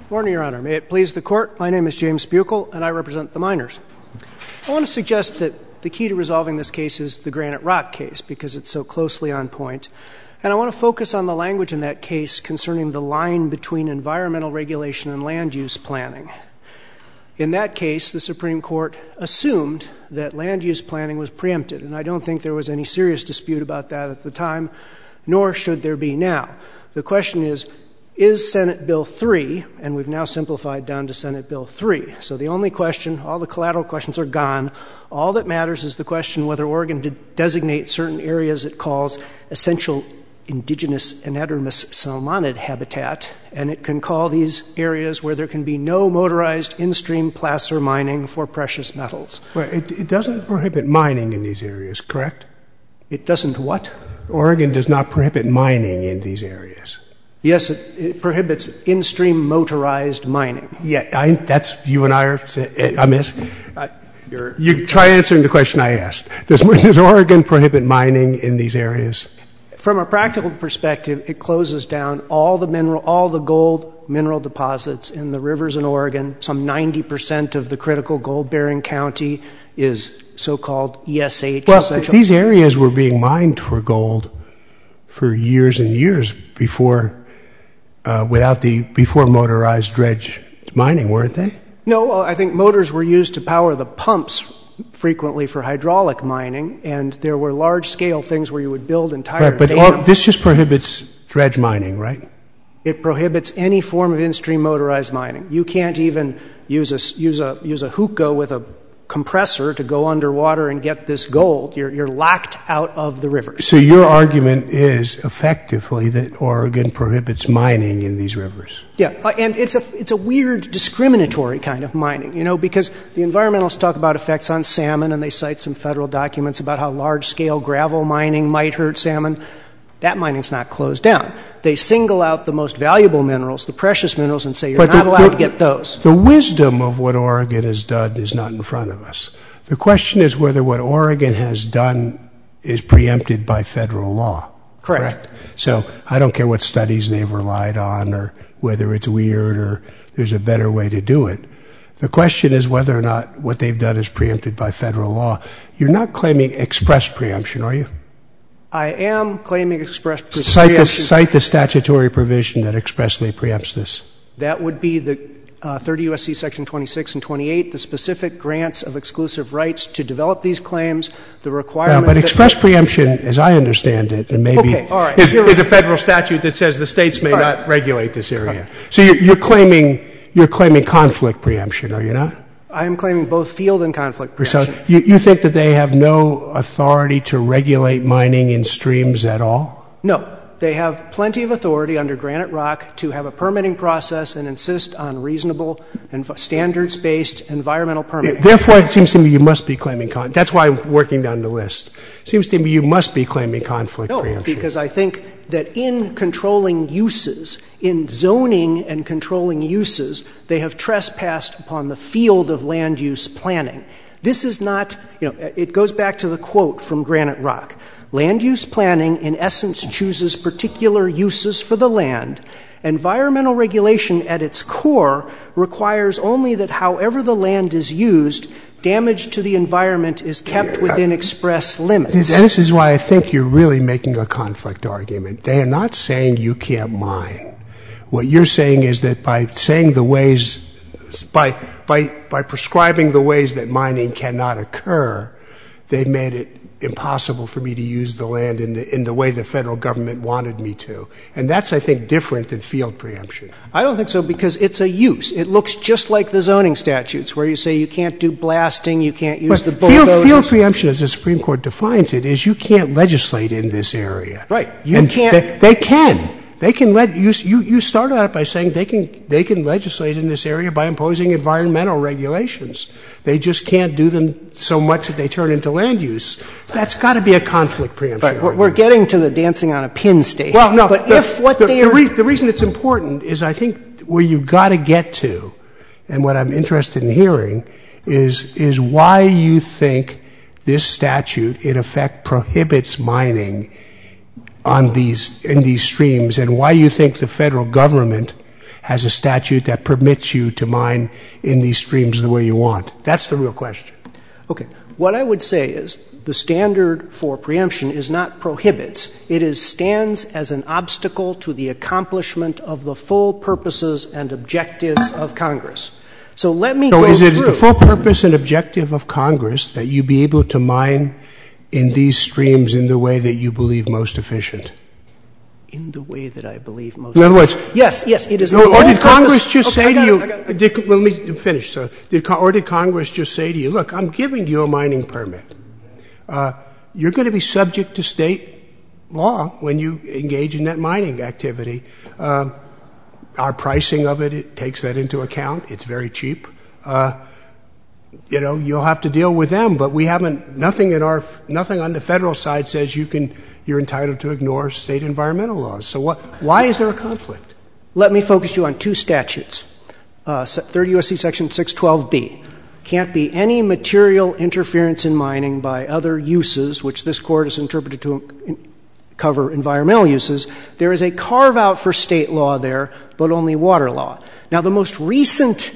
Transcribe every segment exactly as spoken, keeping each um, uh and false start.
Morning, Your Honor. May it please the Court, my name is James Buechel, and I represent the miners. I want to suggest that the key to resolving this case is the Granite Rock case, because it's so closely on point. And I want to focus on the language in that case concerning the line between environmental regulation and land use planning. In that case, the Supreme Court assumed that land use planning was preempted, and I don't think there was any serious dispute about that at the time, nor should there be now. The question is, is Senate Bill three, and we've now simplified down to Senate Bill three. So the only question, all the collateral questions are gone. All that matters is the question whether Oregon did designate certain areas it calls essential indigenous anadromous salmonid habitat, and it can call these areas where there can be no motorized in-stream placer mining for precious metals. Well, it, it doesn't prohibit mining in these areas, correct? It doesn't what? Oregon does not prohibit mining in these areas. Yes, it, it prohibits in-stream motorized mining. Yeah, I, that's you and I are. I miss. Uh, you try answering the question I asked. Does, does Oregon prohibit mining in these areas? From a practical perspective, it closes down all the mineral, all the gold mineral deposits in the rivers in Oregon. Some ninety percent of the critical gold-bearing county is so-called E S H. Well, these areas were being mined for gold for years and years before. Uh, without the before motorized dredge mining, weren't they? No, uh, I think motors were used to power the pumps frequently for hydraulic mining, and there were large-scale things where you would build entire. Right, but all, this just prohibits dredge mining, right? It prohibits any form of in-stream motorized mining. You can't even use a use a use a hookah with a compressor to go underwater and get this gold. You're, you're locked out of the rivers. So your argument is effectively that Oregon prohibits mining in these rivers. Yeah, and it's a it's a weird discriminatory kind of mining, you know, because the environmentalists talk about effects on salmon, and they cite some federal documents about how large-scale gravel mining might hurt salmon. That mining's not closed down. They single out the most valuable minerals, the precious minerals, and say you're but not the, allowed the, to get those. The wisdom of what Oregon has done is not in front of us. The question is whether what Oregon has done is preempted by federal law. Correct. Correct? So I don't care what studies they've relied on or whether it's weird or there's a better way to do it. The question is whether or not what they've done is preempted by federal law. You're not claiming express preemption, are you? I am claiming express pre- cite preemption. The, cite the statutory provision that expressly preempts this. That would be the uh, thirty U S C Section twenty-six and twenty-eight, the specific grants of exclusive rights to develop these claims, the requirement. Yeah, but express preemption, as I understand it, and maybe okay, all right. is, is a federal statute that says the states may all not right. regulate this area. Right. So you're, you're claiming you're claiming conflict preemption, are you not? I am claiming both field and conflict preemption. So you, you think that they have no authority to regulate mining in streams at all? No. They have plenty of authority under Granite Rock to have a permitting process and insist on reasonable and standards-based environmental permitting. Therefore, it seems to me you must be claiming con- that's why I'm working down the list. It seems to me you must be claiming conflict no, preemption. No, because I think that in controlling uses, in zoning and controlling uses, they have trespassed upon the field of land use planning. This is not, you know, it goes back to the quote from Granite Rock. Land use planning, in essence, chooses particular uses for the land. Environmental regulation at its core requires only that however the land is used, damage to the environment is kept within express limits. And this is why I think you're really making a conflict argument. They are not saying you can't mine. What you're saying is that by saying the ways, by, by, by prescribing the ways that mining cannot occur, they made it impossible for me to use the land in the, in the way the federal government wanted me to. And that's, I think, different than field preemption. I don't think so, because it's a use. It looks just like the zoning statutes where you say you can't do blasting, you can't use but the bulldozers. Field, field preemption, as the Supreme Court defines it, is you can't legislate in this area. Right. You and can't. They, they can. They can let you, you, you started out by saying they can, they can legislate in this area by imposing environmental regulations. They just can't do them so much that they turn into land use. That's got to be a conflict preemption. Right. We're getting to the dancing on a pin stage. Well, no, but the, if what the, they the, are. re- the reason it's important is I think where you've got to get to, and what I'm interested in hearing, is, is why you think this statute, in effect, prohibits mining on these, in these streams, and why you think the federal government has a statute that permits you to mine in these streams the way you want? That's the real question. Okay. What I would say is the standard for preemption is not prohibits. It is stands as an obstacle to the accomplishment of the full purposes and objectives of Congress. So let me so go is it through. The full purpose and objective of Congress that you be able to mine in these streams in the way that you believe most efficient? In the way that I believe most. In other words, yes, yes, it is. Or, or did Congress just okay, say to you? It, it. Did, well, let me finish. So, did or did Congress just say to you, "Look, I'm giving you a mining permit. Uh, you're going to be subject to state law when you engage in that mining activity. Uh, our pricing of it, it takes that into account. It's very cheap. Uh, you know, you'll have to deal with them, but we haven't. Nothing in our nothing on the federal side says you can." You're entitled to ignore state environmental laws. So what, why is there a conflict? Let me focus you on two statutes. Uh, thirty U S C Section six twelve B. Can't be any material interference in mining by other uses, which this Court has interpreted to cover environmental uses. There is a carve-out for state law there, but only water law. Now, the most recent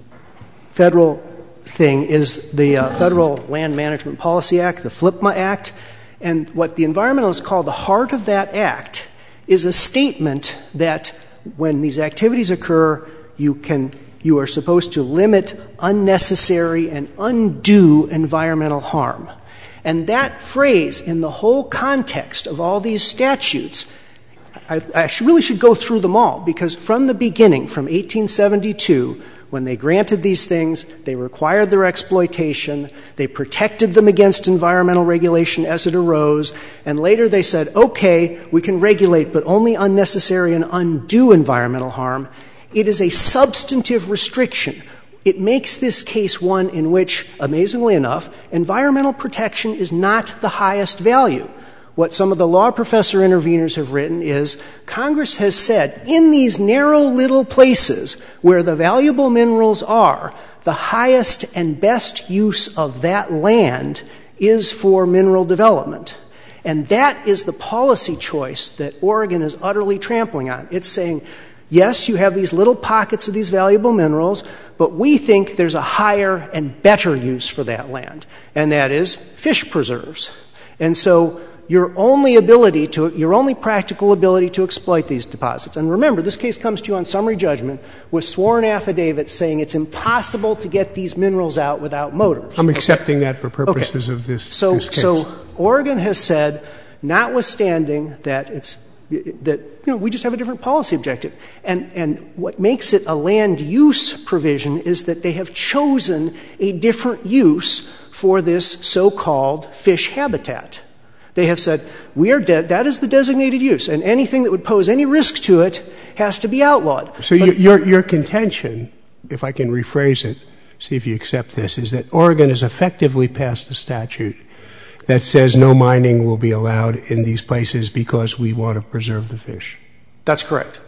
federal thing is the uh, Federal Land Management Policy Act, the FLIPMA Act. And what the environmentalists call the heart of that act is a statement that when these activities occur, you can, you are supposed to limit unnecessary and undue environmental harm. And that phrase, in the whole context of all these statutes, I, I really should go through them all, because from the beginning, from eighteen seventy-two, when they granted these things, they required their exploitation, they protected them against environmental regulation as it arose, and later they said, okay, we can regulate, but only unnecessary and undue environmental harm. It is a substantive restriction. It makes this case one in which, amazingly enough, environmental protection is not the highest value. What some of the law professor interveners have written is Congress has said in these narrow little places where the valuable minerals are, the highest and best use of that land is for mineral development. And that is the policy choice that Oregon is utterly trampling on. It's saying, yes, you have these little pockets of these valuable minerals, but we think there's a higher and better use for that land, and that is fish preserves. And so your only ability to, your only practical ability to exploit these deposits. And remember, this case comes to you on summary judgment with sworn affidavits saying it's impossible to get these minerals out without motors. I'm accepting okay. that for purposes okay. of this, so, this case. So Oregon has said, notwithstanding that it's, that, you know, we just have a different policy objective. And, and what makes it a land use provision is that they have chosen a different use for this so-called fish habitat. They have said, we are dead. That is the designated use, and anything that would pose any risk to it has to be outlawed. So but your, your contention, if I can rephrase it, see if you accept this, is that Oregon has effectively passed a statute that says no mining will be allowed in these places because we want to preserve the fish. That's correct.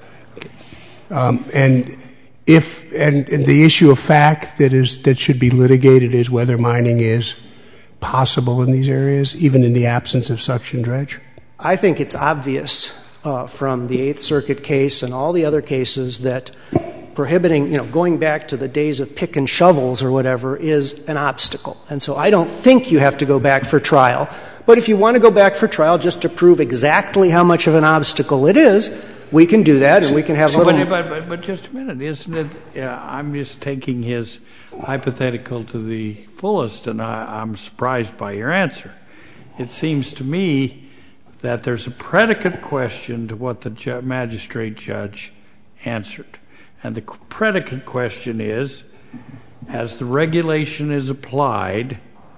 Um, and if and, and the issue of fact that is that should be litigated is whether mining is possible in these areas, even in the absence of suction dredge? I think it's obvious uh, from the Eighth Circuit case and all the other cases that prohibiting, you know, going back to the days of pick and shovels or whatever is an obstacle. And so I don't think you have to go back for trial. But if you want to go back for trial just to prove exactly how much of an obstacle it is, we can do that, and we can have so, a little... But, but, but just a minute, isn't it... Yeah, I'm just taking his hypothetical to the fullest, and I, I'm surprised by your answer. It seems to me that there's a predicate question to what the ju- magistrate judge answered. And the predicate question is, as the regulation is applied,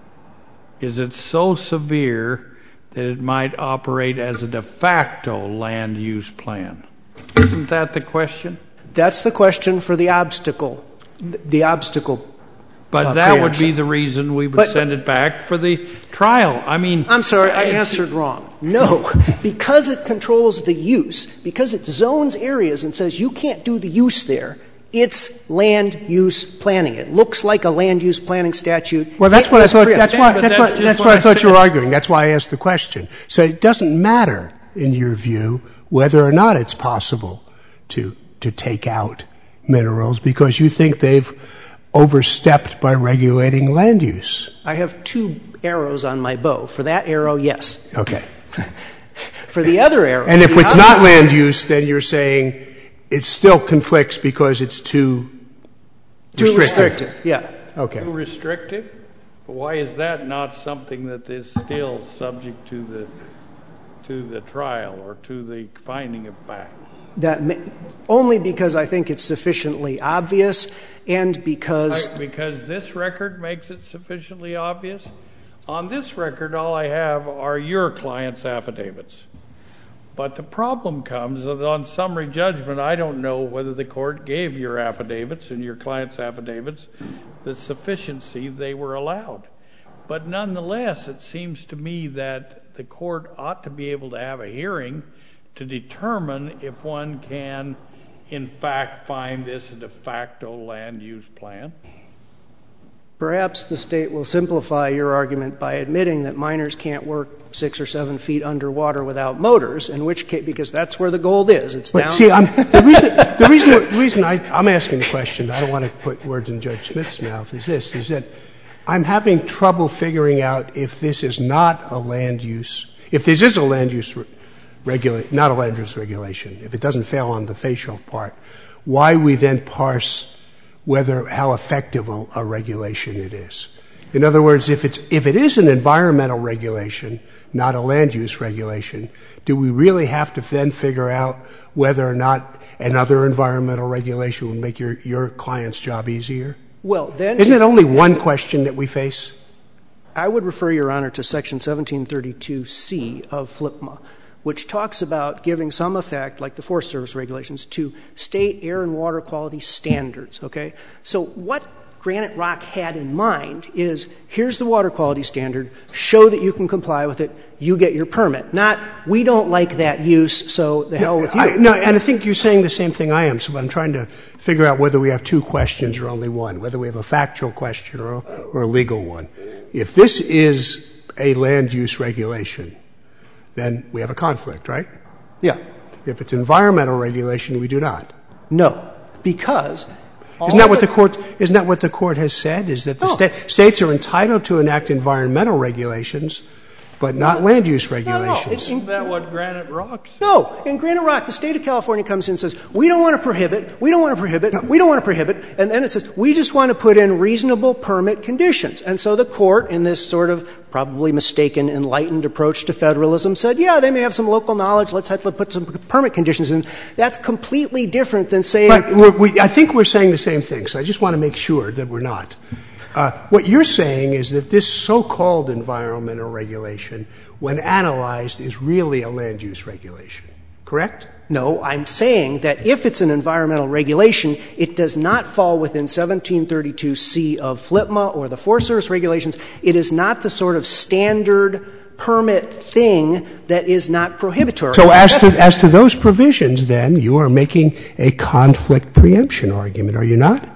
is it so severe that it might operate as a de facto land use plan? Isn't that the question? That's the question for the obstacle, the obstacle. But uh, that preemption. would be the reason we would but, send it back for the trial. I mean... I'm sorry, I answered wrong. No, because it controls the use, because it zones areas and says you can't do the use there, it's land use planning. It looks like a land use planning statute. Well, that's what I thought. That's why. Yeah, that's, that's what, that's what what I I thought said. you were arguing. That's why I asked the question. So it doesn't matter, in your view, whether or not it's possible to to take out minerals because you think they've overstepped by regulating land use. I have two arrows on my bow. For that arrow, yes. Okay. For the other arrow... And if it's not land use, then you're saying it still conflicts because it's too Too restrictive. restrictive, yeah. Okay. Too restrictive? Why is that not something that is still subject to the to the trial or to the finding of fact? That may, only because I think it's sufficiently obvious and because... I, because this record makes it sufficiently obvious? On this record, all I have are your client's affidavits. But the problem comes that on summary judgment, I don't know whether the court gave your affidavits and your client's affidavits the sufficiency they were allowed. But nonetheless, it seems to me that the court ought to be able to have a hearing to determine if one can, in fact, find this a de facto land use plan. Perhaps the state will simplify your argument by admitting that miners can't work six or seven feet underwater without motors, in which case, because that's where the gold is. It's down. See, I'm, the reason, the reason, the reason I, I'm asking the question, I don't want to put words in Judge Smith's mouth, is this, is that I'm having trouble figuring out if this is not a land use, if this is a land use regulation, not a land use regulation, if it doesn't fail on the facial part, why we then parse whether, how effective a, a regulation it is. In other words, if it's, if it is an environmental regulation, not a land use regulation, do we really have to then figure out whether or not another environmental regulation would make your, your client's job easier? Well, then... Isn't it only one question that we face? I would refer, Your Honor, to Section seventeen thirty-two C of FLIPMA, which talks about giving some effect, like the Forest Service regulations, to state air and water quality standards, okay? So what Granite Rock had in mind is, here's the water quality standard, show that you can comply with it, you get your permit. Not, we don't like that use, so the hell with you. I, no, and I think you're saying the same thing I am, so I'm trying to figure out whether we have two questions or only one, whether we have a factual question or, or a legal one. If this is a land use regulation, then we have a conflict, right? Yeah. If it's environmental regulation, we do not. No, because... Isn't that what the court, isn't that what the court has said, is that the no. sta- states are entitled to enact environmental regulations, but not no. land use No, regulations? no. It's, Isn't that what Granite Rock says? No. In Granite Rock, the state of California comes in and says, we don't want to prohibit, we don't want to prohibit, no. we don't want to prohibit, and then it says, we just want to put in reasonable permit conditions. And so the court, in this sort of probably mistaken, enlightened approach to federalism, said, yeah, they may have some local knowledge, let's have to put some permit conditions in. That's completely different than saying... But we're, we, I think we're saying the same thing, so I just want to make sure that we're not. Uh, what you're saying is that this so-called environmental regulation, when analyzed, is really a land use regulation, correct? No, I'm saying that if it's an environmental regulation, it does not fall within seventeen thirty-two C of FLIPMA or the Forest Service regulations. It is not the sort of standard permit thing that is not prohibitory. So as to, as to those provisions, then, you are making a conflict preemption argument, are you not?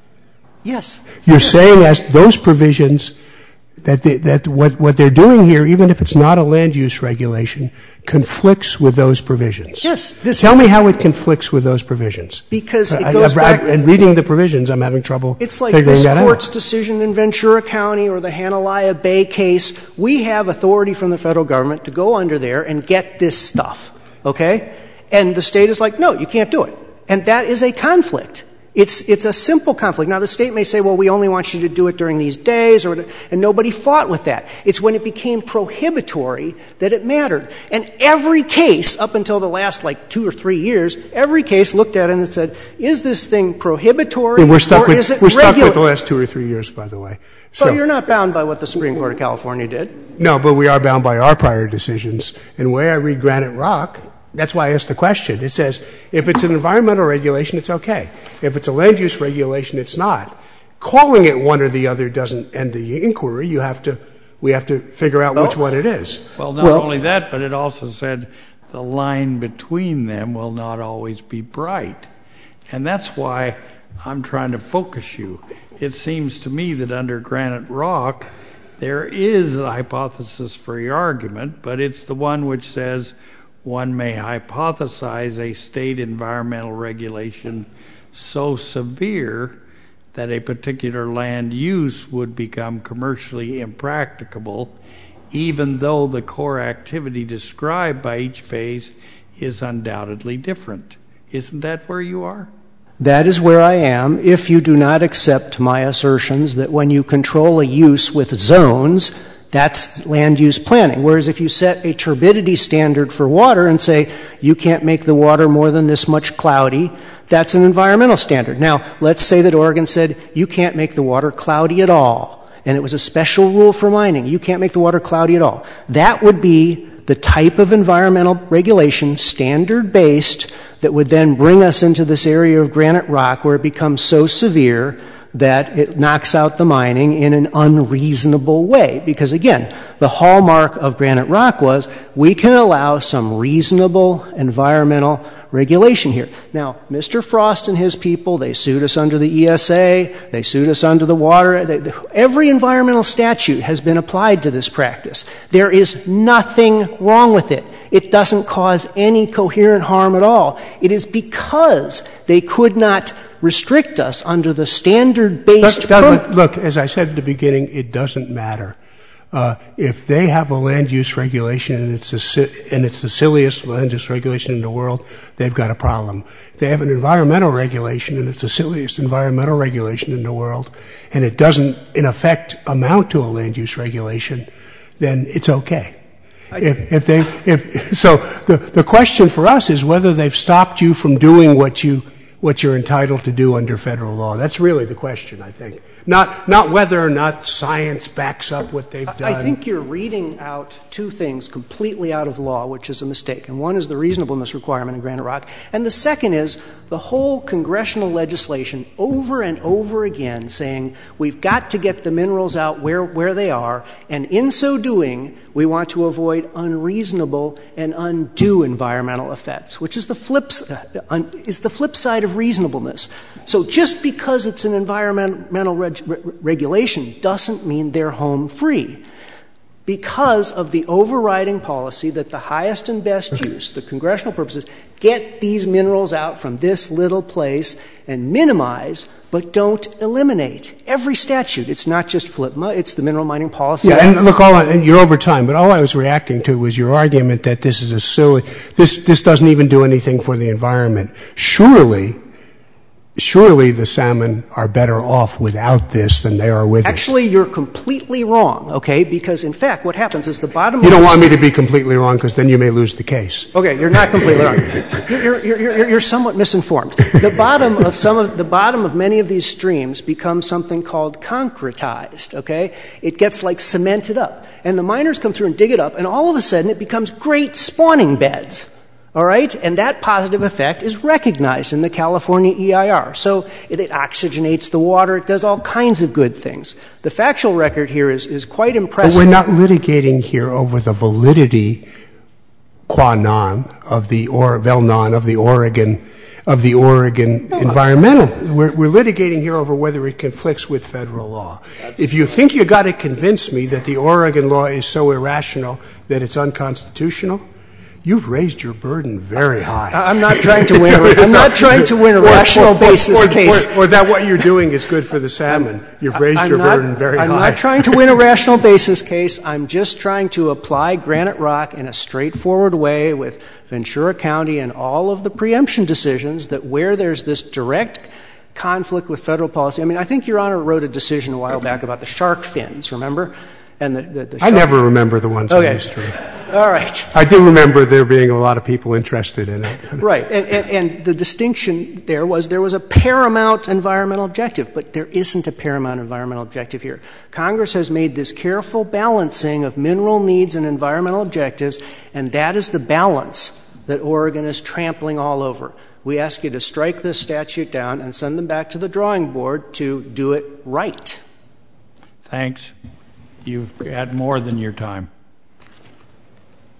Yes. You're yes. saying as those provisions, that, they, that what, what they're doing here, even if it's not a land use regulation, conflicts with those provisions. Yes. This Tell me how it conflicts with those provisions. Because it I, goes I, back... I, and reading the provisions, I'm having trouble It's like figuring this that court's out. decision in Ventura County or the Hanalaya Bay case. We have authority from the federal government to go under there and get this stuff, okay? And the state is like, no, you can't do it. And that is a conflict. It's, it's a simple conflict. Now, the state may say, well, we only want you to do it during these days, or, and nobody fought with that. It's when it became prohibitory that it mattered. And every case, up until the last, like, two or three years, every case looked at it and said, is this thing prohibitory, yeah, we're stuck or with, is it We're stuck regular? with the last two or three years, by the way. So, so you're not bound by what the Supreme Court of California did? No, but we are bound by our prior decisions. And the way I read Granite Rock, that's why I asked the question. It says, if it's an environmental regulation, it's okay. If it's a land use regulation, it's not. Calling it one or the other doesn't end the inquiry. You have to, we have to figure out well, which one it is. Well, not well, only that, but it also said the line between them will not always be bright. And that's why I'm trying to focus you. It seems to me that under Granite Rock, there is a hypothesis for your argument, but it's the one which says one may hypothesize a state environmental regulation so severe that a particular land use would become commercially impracticable, even though the core activity described by each phase is undoubtedly different. Isn't that where you are? That is where I am, if you do not accept my assertions that when you control a use with zones, that's land use planning. Whereas if you set a turbidity standard for water and say you can't make the water more than this much cloudy, that's an environmental standard. Now, let's say that Oregon said you can't make the water cloudy at all, and it was a special rule for mining. You can't make the water cloudy at all. That would be the type of environmental regulation, standard-based, that would then bring us into this area of granite rock where it becomes so severe that it knocks out the mining in an unreasonable way. Because again, the hallmark of granite rock was we can allow some reasonable environmental regulation here. Now, Mister Frost and his people, they sued us under the E S A, they sued us under the water. They, every environmental statute has been applied to this practice. There is nothing wrong with it. It doesn't cause any coherent harm at all. It is because they could not restrict us under the standard-based... Look, look, as I said at the beginning, it doesn't matter. Uh, if they have a land use regulation and it's, a, and it's the silliest land use regulation in the world, they've got a problem. If they have an environmental regulation and it's the silliest environmental regulation in the world, and it doesn't, in effect, amount to a land use regulation, then it's okay. If, if they, if, so the, the question for us is whether they've stopped you from doing what you, what you're entitled to do under federal law. That's really the question, I think. Not, not whether or not science backs up what they've done. I think you're reading out two things completely out of law, which is a mistake. And one is the reasonableness requirement in Granite Rock. And the second is the whole congressional legislation over and over again saying we've got to get the minerals out where, where they are. And in so doing, we want to avoid unreasonable and undue environmental effects, which is the flip, uh, is the flip side of reasonableness. So just because it's an environmental reg- re- regulation doesn't mean they're home free. Because of the overriding policy that the highest and best use, the congressional purposes, get these minerals out from this little place and minimize, but don't eliminate. Every statute, it's not just F L I P M A, it's the Mineral Mining Policy Yeah, Act. and look, all, and you're over time, but all I was reacting to was your argument that this is a silly, this, this doesn't even do anything for the environment. Surely, surely the salmon are better off without this than they are with Actually, it. you're completely wrong, okay? Because, in fact, what happens is the bottom You of don't the want me to be completely wrong because then you may lose the case. Okay, you're not completely wrong. You're, you're, you're, you're somewhat misinformed. The bottom of some of the bottom of many of these streams becomes something called concretized. Okay, it gets like cemented up, and the miners come through and dig it up, and all of a sudden it becomes great spawning beds. All right, and that positive effect is recognized in the California E I R. So it, it oxygenates the water. It does all kinds of good things. The factual record here is, is quite impressive. But we're not litigating here over the validity qua non of the or vel non of the Oregon of the Oregon no, environmental. We're, we're litigating here over whether it conflicts with federal law. That's if you think you got to convince me that the Oregon law is so irrational that it's unconstitutional, you've raised your burden very high. I'm not trying to win. A, I'm not trying to win a rational basis or, or, case. Or, or that what you're doing is good for the salmon. You've raised I'm your not, burden very I'm high. I'm not trying to win a rational basis case. I'm just trying to apply Granite Rock in a straightforward way with Ventura County and all of the preemption decisions that where there's this direct conflict with federal policy. I mean, I think Your Honor wrote a decision a while back about the shark fins. Remember? And the, the, the I never remember the ones okay. in history. All right. I do remember there being a lot of people interested in it. Right. And, and, and the distinction there was there was a paramount environmental objective, but there isn't a paramount environmental objective here. Congress has made this careful balancing of mineral needs and environmental objectives, and that is the balance that Oregon is trampling all over. We ask you to strike this statute down and send them back to the drawing board to do it right. Thanks. You've had more than your time.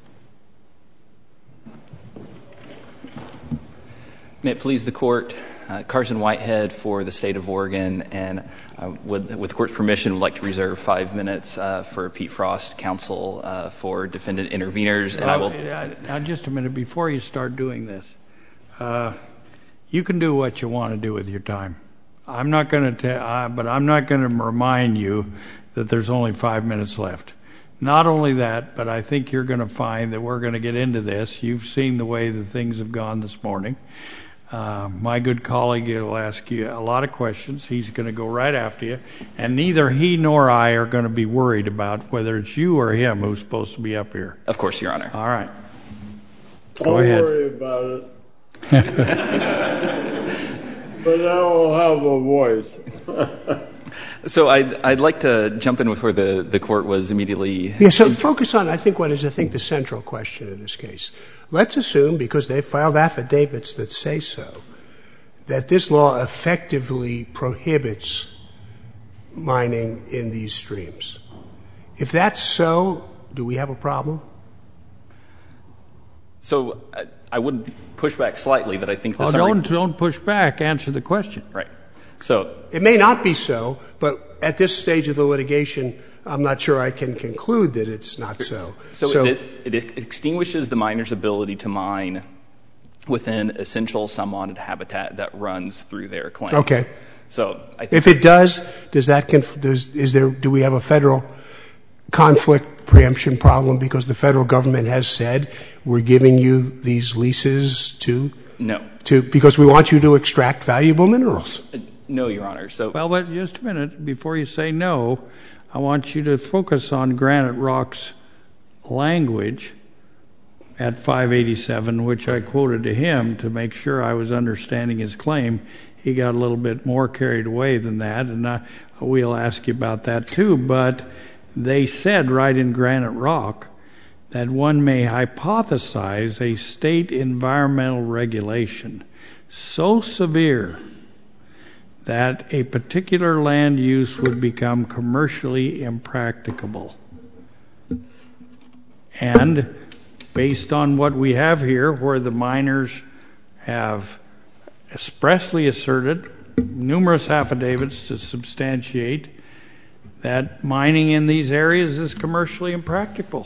May it please the Court, Uh, Carson Whitehead for the state of Oregon, and uh, with, with the court's permission, would like to reserve five minutes uh, for Pete Frost, counsel uh, for defendant interveners. And well, I will. Now, just a minute before you start doing this, uh, you can do what you want to do with your time. I'm not going to, uh, but I'm not going to remind you that there's only five minutes left. Not only that, but I think you're going to find that we're going to get into this. You've seen the way the things have gone this morning. Uh, my good colleague will ask you a lot of questions. He's going to go right after you. And neither he nor I are going to be worried about whether it's you or him who's supposed to be up here. Of course, Your Honor. All right. Go Don't ahead. worry about it. But I will have a voice. So I'd, I'd like to jump in with where the, the court was immediately. Yeah, so focus on, I think, what is, I think, the central question in this case. Let's assume, because they filed affidavits that say so, that this law effectively prohibits mining in these streams. If that's so, do we have a problem? So I, I would push back slightly that I think the Oh, summary. don't, don't push back. Answer the question. Right. So It may not be so, but at this stage of the litigation, I'm not sure I can conclude that it's not so. So, so it, it extinguishes the miner's ability to mine within essential sunmoded habitat that runs through their claims. Okay. So I think if it does, does that conf- does, is there do we have a federal conflict preemption problem because the federal government has said we're giving you these leases to no to because we want you to extract valuable minerals? Uh, no, Your Honor. So well, but just a minute before you say no, I want you to focus on Granite Rock's language at five eighty-seven, which I quoted to him to make sure I was understanding his claim. He got a little bit more carried away than that, and I, we'll ask you about that too. But they said right in Granite Rock that one may hypothesize a state environmental regulation so severe that a particular land use would become commercially impracticable. And based on what we have here, where the miners have expressly asserted numerous affidavits to substantiate that mining in these areas is commercially impracticable.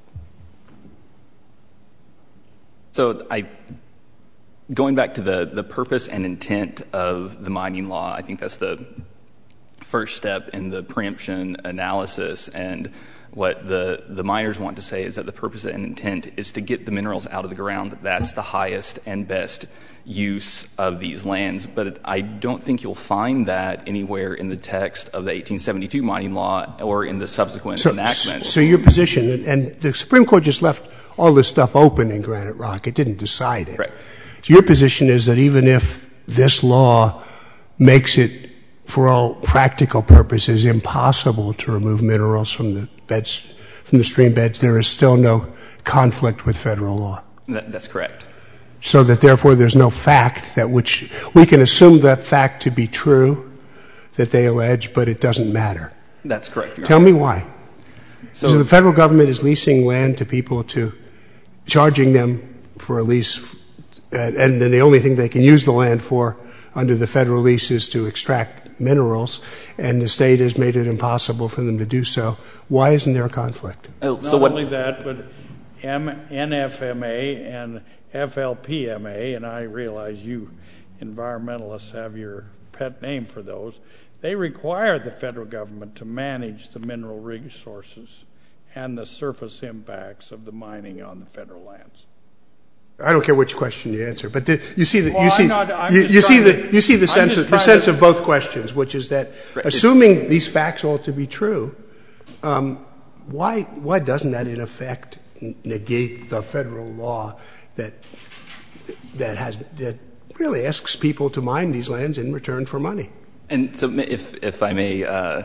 So I, going back to the, the purpose and intent of the mining law, I think that's the first step in the preemption analysis. And what the, the miners want to say is that the purpose and intent is to get the minerals out of the ground. That's the highest and best use of these lands. But I don't think you'll find that anywhere in the text of the eighteen seventy-two mining law or in the subsequent so, enactments. So your position, and the Supreme Court just left all this stuff open in Granite Rock. It didn't decide it. Right. So your position is that even if this law makes it, for all practical purposes, impossible to remove minerals from the beds, from the stream beds, there is still no conflict with federal law. That, that's correct. So that therefore there's no fact that which we can assume that fact to be true that they allege, but it doesn't matter. That's correct, Your Tell Honor. me why. So, so the federal government is leasing land to people, to charging them for a lease, and, and then the only thing they can use the land for under the federal lease is to extract minerals, and the state has made it impossible for them to do so. Why isn't there a conflict? Oh, so Not what, only that, but M- N F M A and F L P M A, and I realize you environmentalists have your pet name for those, they require the federal government to manage the mineral resources and the surface impacts of the mining on the federal lands. I don't care which question you answer, but the, you see the Well, you see I'm not- I'm you, just you see trying the to- you see the I'm sense just of the trying sense to- of both questions, which is that Right. assuming these facts ought to be true, um, why why doesn't that in effect negate the federal law that that has that really asks people to mine these lands in return for money? and so if if I may, uh,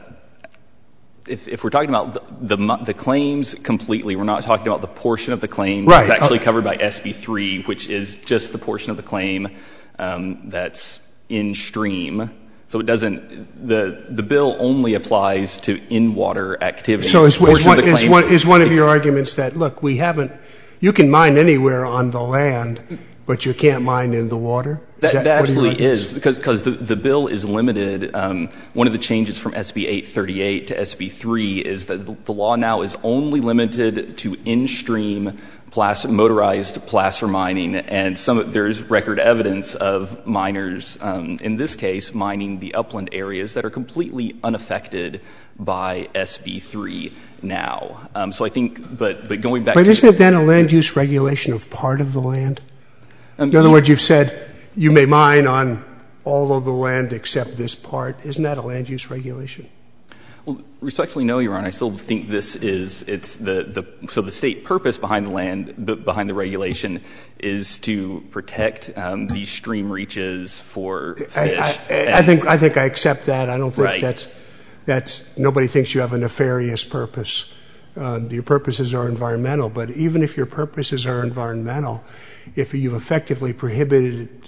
if if we're talking about the, the the claims completely, we're not talking about the portion of the claim Right. that's actually Okay. covered by S B three, which is just the portion of the claim um, that's in stream. So it doesn't, the the bill only applies to in-water activities. So is, is, Portion one, of the is, claim- one, is one of your arguments that, look, we haven't, you can mine anywhere on the land, but you can't mine in the water? That, that, that absolutely is, because because the, the bill is limited. Um, one of the changes from S B eight thirty-eight to S B three is that the, the law now is only limited to in-stream placer, motorized placer mining, and some there's record evidence of miners, um, in this case, mining the upland areas that are completely unaffected by S B three now. Um, so I think, but but going back but to... But isn't it then a land use regulation of part of the land? Um, in other words, you've said you may mine on all of the land except this part. Isn't that a land use regulation? Well, respectfully, no, Your Honor. I still think this is, it's the, the, so the state purpose behind the land, b- behind the regulation is to protect um, these stream reaches for fish. I, I, I think, I think I accept that. I don't think right. that's, that's, nobody thinks you have a nefarious purpose. Um, your purposes are environmental, but even if your purposes are environmental, if you've effectively prohibited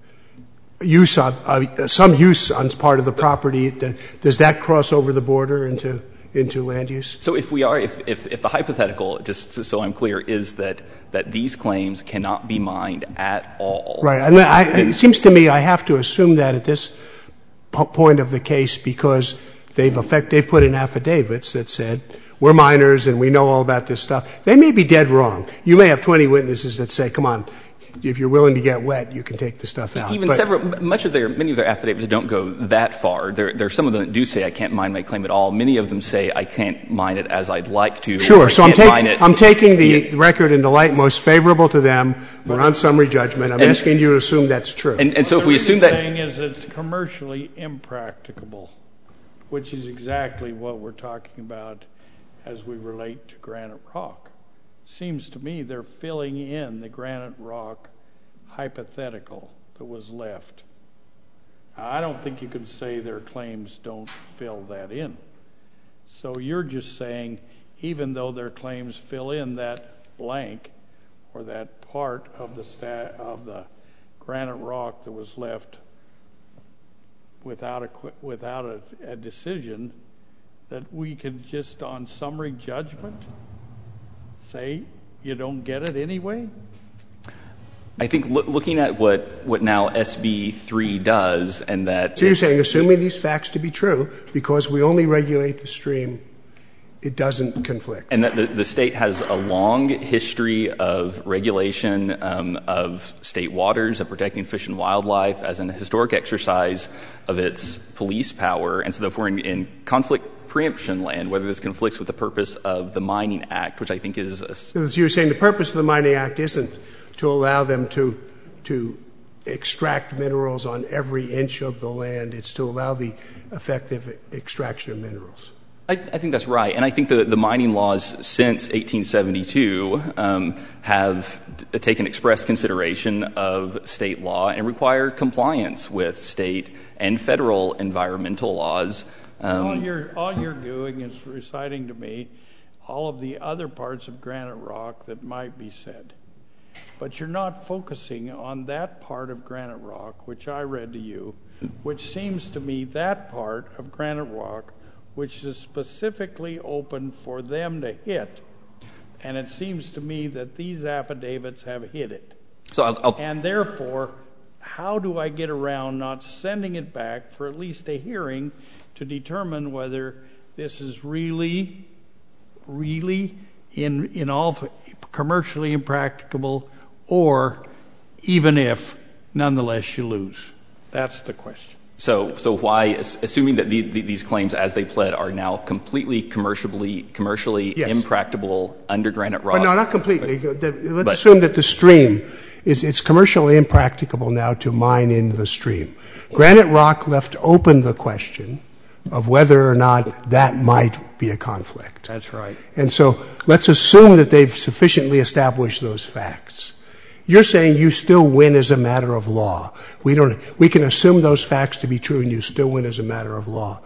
use of, uh, some use on part of the property, does that cross over the border into into land use? So if we are, if, if, if the hypothetical, just so I'm clear, is that, that these claims cannot be mined at all. Right. And I, it seems to me I have to assume that at this po- point of the case because they've effect, they've put in affidavits that said, we're miners and we know all about this stuff. They may be dead wrong. You may have twenty witnesses that say, come on, if you're willing to get wet, you can take the stuff out. Even but, several, much of their, many of their affidavits don't go that far. There, there are some of them that do say I can't mine my claim at all. Many of them say I can't mine it as I'd like to. Sure. So I'm, take, I'm taking the yeah. record in the light most favorable to them. We're on summary judgment. I'm and, asking you to assume that's true. And, and so what if we assume that. What they're saying is it's commercially impracticable, which is exactly what we're talking about as we relate to Granite Rock. Seems to me they're filling in the Granite Rock hypothetical that was left. Now, I don't think you can say their claims don't fill that in. So you're just saying even though their claims fill in that blank or that part of the sta- of the Granite Rock that was left without a without a, a decision, that we could just on summary judgment say you don't get it anyway? I think lo- looking at what, what now S B three does and that... So you're saying assuming these facts to be true, because we only regulate the stream, it doesn't conflict. And that the, the state has a long history of regulation um, of state waters, of protecting fish and wildlife as an historic exercise of its police power. And so if we're in, in conflict preemption land, whether this conflicts with the purpose of the Mining Act, which I think is... A, so you're saying the purpose of the Mining Act isn't to allow them to to extract minerals on every inch of the land. It's to allow the effective extraction of minerals. I, th- I think that's right. And I think the, the mining laws since eighteen seventy-two um, have t- taken express consideration of state law and require compliance with state and federal environmental laws. Um, all, you're, all you're doing is reciting to me all of the other parts of Granite Rock that might be said. But you're not focusing on that part of Granite Rock, which I read to you, which seems to me that part of Granite Rock, which is specifically open for them to hit. And it seems to me that these affidavits have hit it. So I'll, I'll, and therefore, how do I get around not sending it back for at least a hearing to determine whether this is really, really in, in all commercially impracticable, or even if, nonetheless, you lose? That's the question. So, so why, assuming that the, the, these claims as they pled are now completely commercially, commercially yes. impracticable under Granite Rock? But no, not completely. Let's but, assume that the stream is, it's commercially impracticable now to mine in the stream. Granite Rock left open the question of whether or not that might be a conflict. That's right. And so let's assume that they've sufficiently established those facts. You're saying you still win as a matter of law. We don't, we can assume those facts to be true and you still win as a matter of law.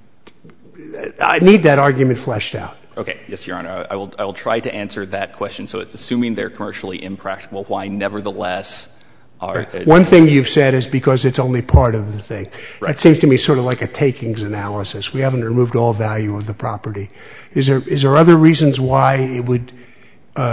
I need that argument fleshed out. Okay. Yes, Your Honor. I will, I will try to answer that question. So it's assuming they're commercially impracticable, why nevertheless are... Right. One thing you've said is because it's only part of the thing. Right. That seems to me sort of like a takings analysis. We haven't removed all value of the property. Is there, is there other reasons why it would, uh,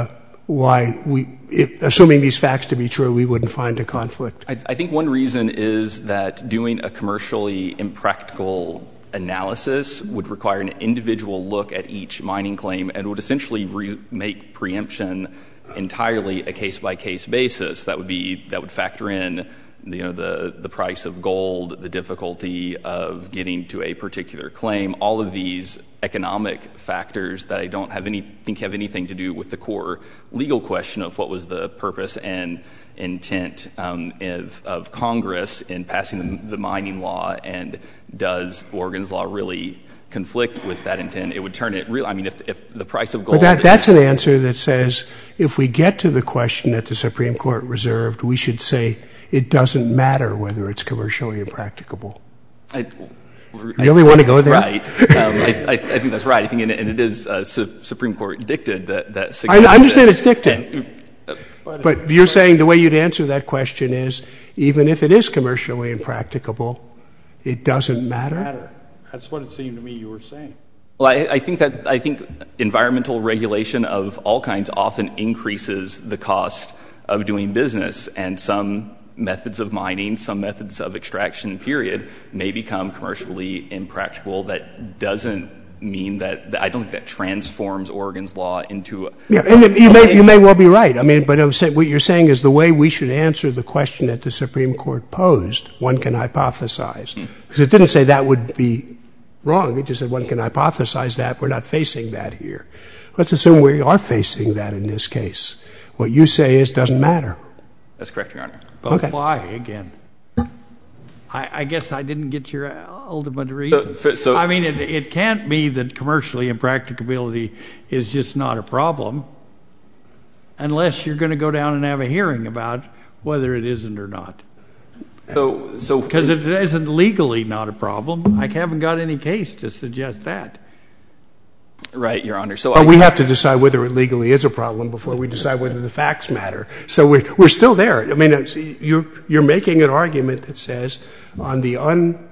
why we, it, assuming these facts to be true, we wouldn't find a conflict? I, I think one reason is that doing a commercially impractical analysis would require an individual look at each mining claim and would essentially re- make preemption entirely a case-by-case basis. That would be that would factor in, you know, the the price of gold, the difficulty of getting to a particular claim, all of these economic factors that I don't have any think have anything to do with the core legal question of what was the purpose and intent um, of, of Congress in passing the, the mining law, and does Oregon's law really conflict with that intent? It would turn it real. I mean, if, if the price of gold. But that, that's an answer that says if we get to the question that the Supreme Court reserved, we should say it doesn't matter whether it's commercially impracticable. I, you really I, want to go there? Right. um, I, I, I think that's right. I think, and, and it is uh, su- Supreme Court dictated that. that I, I understand it's dictated. And, uh, but you're saying the way you'd answer that question is, even if it is commercially impracticable, it doesn't matter? matter. That's what it seemed to me you were saying. Well, I, I think that I think environmental regulation of all kinds often increases the cost of doing business, and some methods of mining, some methods of extraction, period, may become commercially impracticable. That doesn't mean that, that I don't think that transforms Oregon's law into a... Yeah, and you may, you may well be right. I mean, but I'm saying, what you're saying is the way we should answer the question that the Supreme Court posed, one can hypothesize. Hmm. Because it didn't say that would be wrong. It just said one can hypothesize that. We're not facing that here. Let's assume we are facing that in this case. What you say is doesn't matter. That's correct, Your Honor. But okay. Why, again? I, I guess I didn't get your ultimate reason. So, so, I mean, it, it can't be that commercially impracticability is just not a problem unless you're going to go down and have a hearing about whether it isn't or not. So, so because it isn't legally not a problem. I haven't got any case to suggest that. Right, Your Honor. So but I, we have to decide whether it legally is a problem before we decide whether the facts matter. So we're, we're still there. I mean, you're, you're making an argument that says on the un,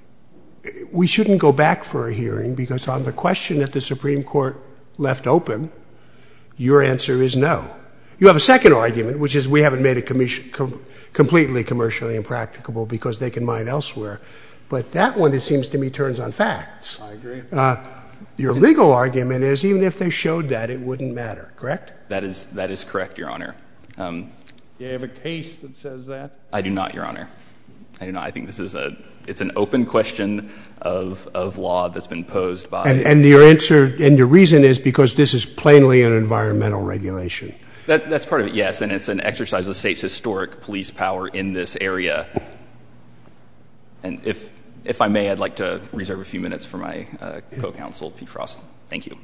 we shouldn't go back for a hearing because on the question that the Supreme Court left open, your answer is no. You have a second argument, which is we haven't made it commission, com, completely commercially impracticable because they can mine elsewhere. But that one, it seems to me, turns on facts. I agree. Uh, Your legal argument is even if they showed that, it wouldn't matter, correct? That is that is correct, Your Honor. Um, do you have a case that says that? I do not, Your Honor. I do not. I think this is a it's an open question of of law that's been posed by. And, and your answer and your reason is because this is plainly an environmental regulation. That's that's part of it, yes, and it's an exercise of the state's historic police power in this area. And if. If I may, I'd like to reserve a few minutes for my uh, co-counsel, Pete Frost. Thank you.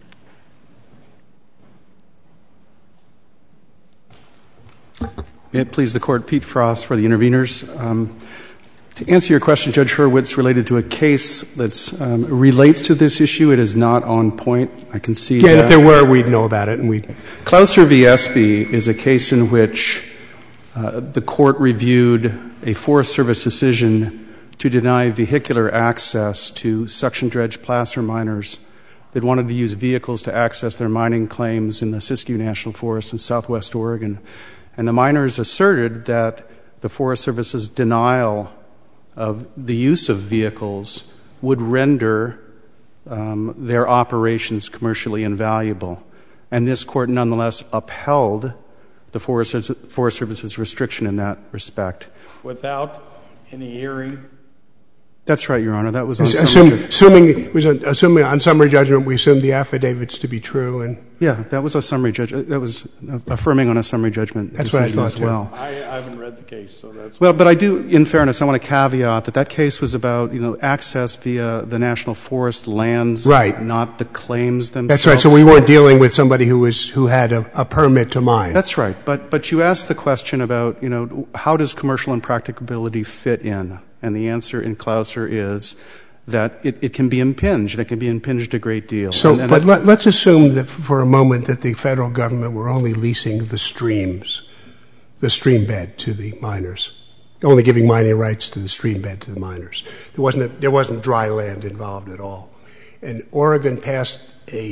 May it please the Court, Pete Frost for the interveners. Um, to answer your question, Judge Hurwitz, related to a case that um, relates to this issue, it is not on point. I can see yeah, that. If there were, we'd know about it. And we'd... Clouser v. Espy is a case in which uh, the Court reviewed a Forest Service decision to deny vehicular access to suction dredge placer miners that wanted to use vehicles to access their mining claims in the Siskiyou National Forest in southwest Oregon. And the miners asserted that the Forest Service's denial of the use of vehicles would render um, their operations commercially invaluable. And this Court nonetheless upheld the Forest, Forest Service's restriction in that respect. Without any hearing? That's right, Your Honor. That was on Assume, summary judgment. Assuming, was on, assuming on summary judgment, we assume the affidavits to be true. And yeah, that was a summary judgment. That was affirming on a summary judgment that's what I thought as well. I, I haven't read the case, so that's well. But I do, in fairness, I want to caveat that that case was about you know access via the national forest lands, right? Not the claims themselves. That's right. So we weren't dealing with somebody who was who had a, a permit to mine. That's right. But but you asked the question about you know how does commercial impracticability fit in, and the answer in Clouser is that it, it can be impinged, and it can be impinged a great deal. So, and, and but let, let's assume that for a moment that the federal government were only leasing the streams, the stream bed to the miners, only giving mining rights to the stream bed to the miners. There wasn't a, there wasn't dry land involved at all. And Oregon passed a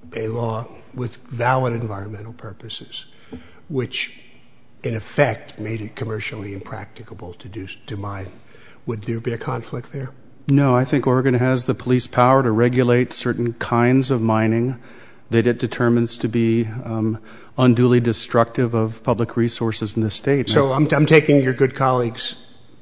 a law with valid environmental purposes, which in effect made it commercially impracticable to do to mine, would there be a conflict there? No, I think Oregon has the police power to regulate certain kinds of mining that it determines to be um, unduly destructive of public resources in the state. So I'm, I'm taking your good colleague's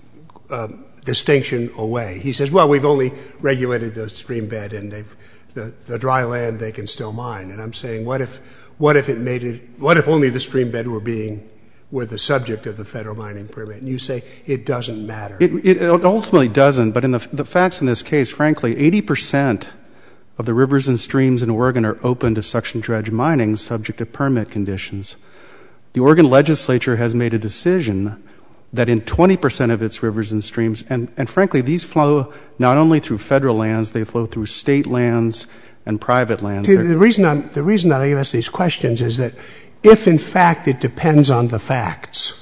uh, distinction away. He says, well, we've only regulated the stream bed and they've, the, the dry land they can still mine. And I'm saying, what if, what if it made it, what if only the stream bed were being, were the subject of the federal mining permit? And you say it doesn't matter. It, it ultimately doesn't, but in the, the facts in this case, frankly, eighty percent of the rivers and streams in Oregon are open to suction dredge mining subject to permit conditions. The Oregon legislature has made a decision that in twenty percent of its rivers and streams, and, and frankly, these flow not only through federal lands, they flow through state lands and private lands. The, the reason I'm, the reason that I ask these questions is that if in fact it depends on the facts,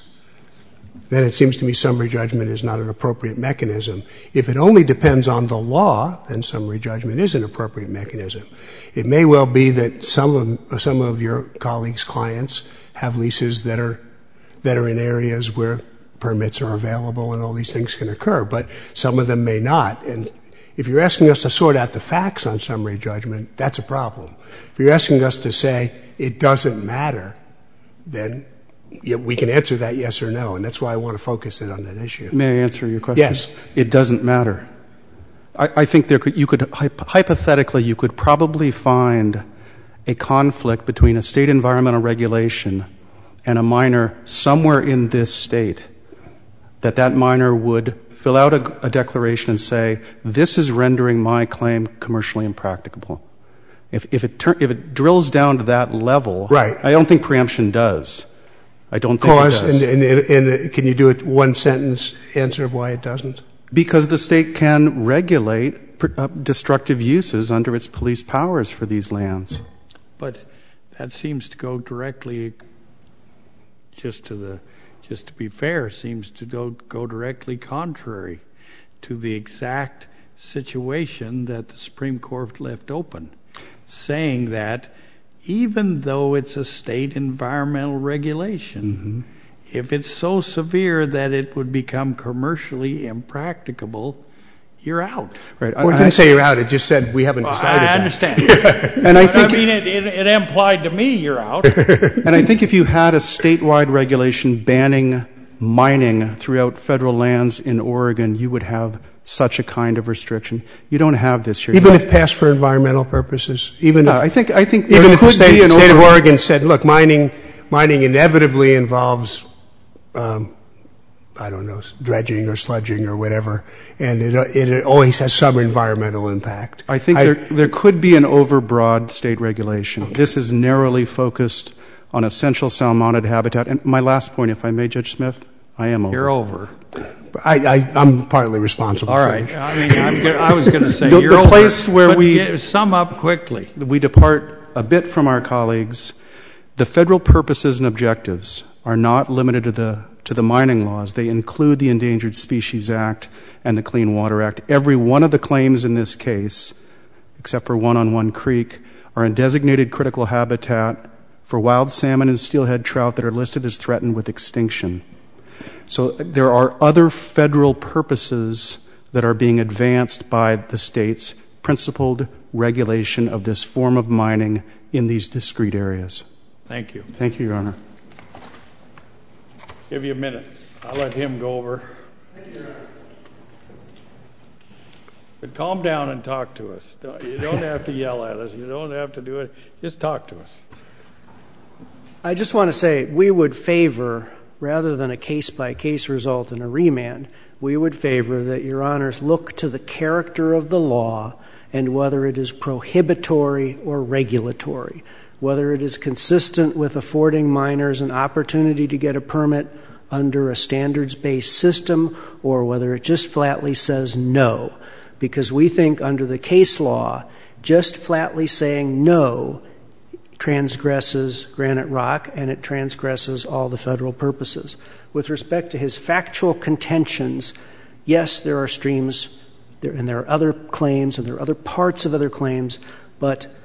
then it seems to me summary judgment is not an appropriate mechanism. If it only depends on the law, then summary judgment is an appropriate mechanism. It may well be that some of, some of your colleagues' clients have leases that are, that are in areas where permits are available and all these things can occur, but some of them may not. And if you're asking us to sort out the facts on summary judgment, that's a problem. If you're asking us to say it doesn't matter, then yeah, we can answer that yes or no, and that's why I want to focus it on that issue. May I answer your question? Yes. It doesn't matter. I, I think there could, you could, hypothetically, you could probably find a conflict between a state environmental regulation and a miner somewhere in this state, that that miner would fill out a, a declaration and say, this is rendering my claim commercially impracticable. If, if, it tur- if it drills down to that level, right. I don't think preemption does. I don't think Cause, it does. And, and, and, and can you do a one-sentence answer of why it doesn't? Because the state can regulate uh, destructive uses under its police powers for these lands. But that seems to go directly, just to the, just to be fair, seems to go, go directly contrary to the exact situation that the Supreme Court left open, saying that even though it's a state environmental regulation, mm-hmm. if it's so severe that it would become commercially impracticable, you're out. Right. Well, it didn't I, say you're out. It just said we haven't decided I understand. That. and I think I mean, it, it, it implied to me you're out. And I think if you had a statewide regulation banning mining throughout federal lands in Oregon, you would have such a kind of restriction. You don't have this here. Even if passed for environmental purposes? Even if, uh, I think, I think even if the state, the state of Oregon said, look, mining, mining inevitably involves, um, I don't know, dredging or sludging or whatever, and it, it always has some environmental impact. I think I, there, there could be an overbroad state regulation. This is narrowly focused on essential salmonid habitat. And my last point, if I may, Judge Smith, I am over. You're over. I, I, I'm partly responsible. All for right. it. I mean, I'm go- I was going to say the, you're the over. place where but we get, sum up quickly. We depart a bit from our colleagues. The federal purposes and objectives are not limited to the to the mining laws. They include the Endangered Species Act and the Clean Water Act. Every one of the claims in this case, except for one on One Creek, are in designated critical habitat for wild salmon and steelhead trout that are listed as threatened with extinction. So there are other federal purposes that are being advanced by the state's principled regulation of this form of mining in these discrete areas. Thank you. Thank you, Your Honor. Give you a minute. I'll let him go over. Thank you, Your Honor. But calm down and talk to us. You don't have to yell at us. You don't have to do it. Just talk to us. I just want to say we would favor, rather than a case-by-case result in a remand, we would favor that Your Honors look to the character of the law and whether it is prohibitory or regulatory, whether it is consistent with affording miners an opportunity to get a permit under a standards-based system or whether it just flatly says no. Because we think under the case law, just flatly saying no transgresses Granite Rock and it transgresses all the federal purposes. With respect to his factual contentions, yes, there are streams there, and there are other claims and there are other parts of other claims, but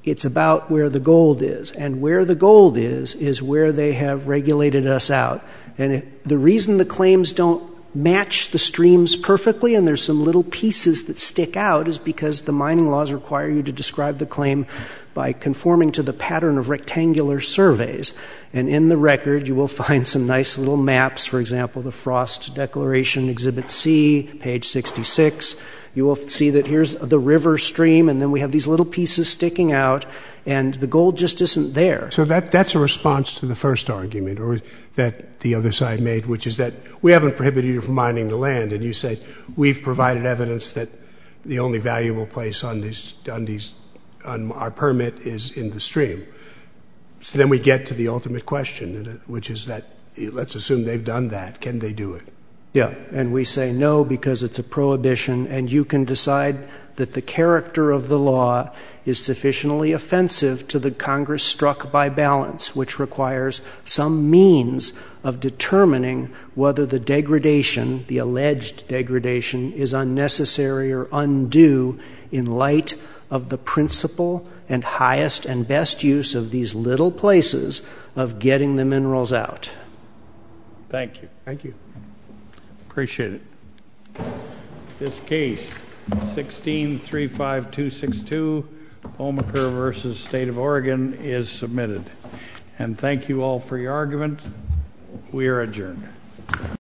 It's about where the gold is. And where the gold is, is where they have regulated us out. And if, the reason the claims don't match the streams perfectly and there's some little pieces that stick out is because the mining laws require you to describe the claim by conforming to the pattern of rectangular surveys. And in the record, you will find some nice little maps. For example, the Frost Declaration, Exhibit C, page sixty-six. You will see that here's the river stream, and then we have these little pieces sticking out, and the gold just isn't there. So that that's a response to the first argument, or that the other side made, which is that we haven't prohibited you from mining the land, and you say we've provided evidence that the only valuable place on these on these on our permit is in the stream. So then we get to the ultimate question, which is that let's assume they've done that. Can they do it? Yeah, and we say no because it's a prohibition, and you can decide that the character of the law is sufficiently offensive to the Congress struck by balance, which requires some means of determining whether the degradation, the alleged degradation, is unnecessary or undue in light of the principle and highest and best use of these little places of getting the minerals out. Thank you. Thank you. Appreciate it. This case, sixteen three five two six two, Omaker versus State of Oregon, is submitted. And thank you all for your argument. We are adjourned.